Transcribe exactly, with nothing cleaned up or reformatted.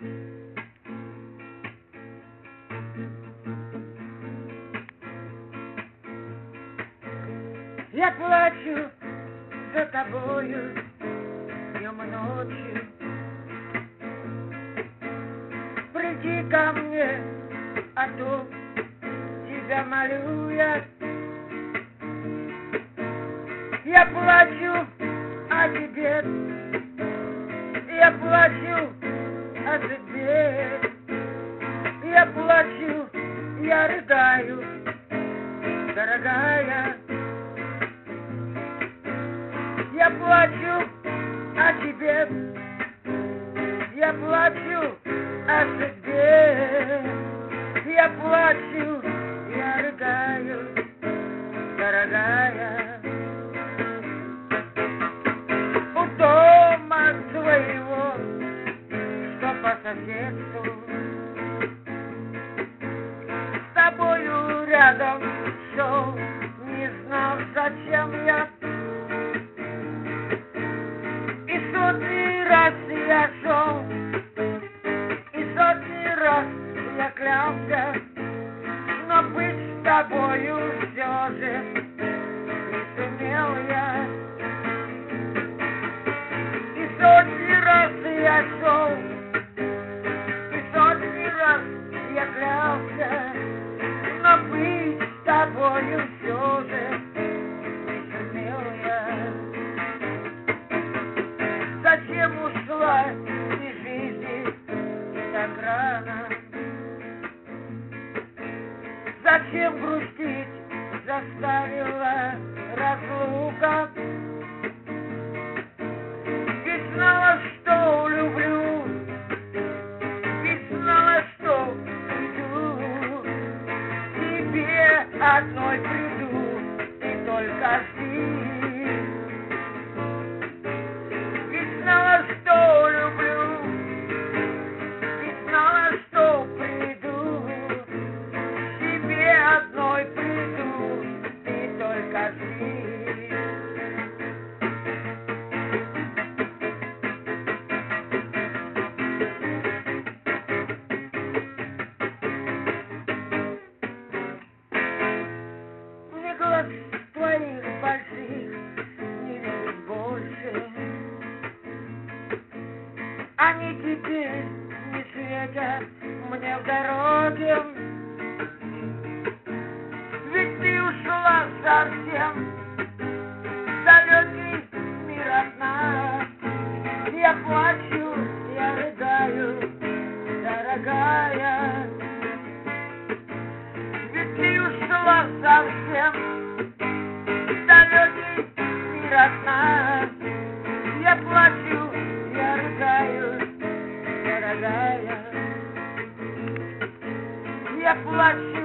Я плачу за тобою днем и ночью. Приди ко мне, а то тебя молю я. Я плачу о тебе, я плачу о судьбе. Я плачу, я рыдаю, дорогая. Я плачу о тебе, я плачу о судьбе. Я плачу, я рыдаю, дорогая. У дома своего, что по соседству, с тобою рядом шел, не знал, зачем я. И сотни раз я шел, и сотни раз я клялся, но быть с тобою все же не сумел я. И сотни раз я шел, и сотни раз я клялся, но быть с тобою все же не сумел я. Зачем ушла из жизни так рано? Зачем грустить заставила разлука? Ведь знала, что люблю, ведь знала, что приду, тебе одной приду, и только жди. Ведь знала, что люблю, ведь знала, что приду, тебе одной приду, и только жди. Мне глаз твоих больших не видит больше, они теперь не светят мне в дороге. Ведь ты ушла совсем в далекий мир одна. Я плачу, я рыдаю, дорогая. Ведь ты ушла совсем в далекий мир одна. Я плачу, я рыдаю, дорогая. Я плачу,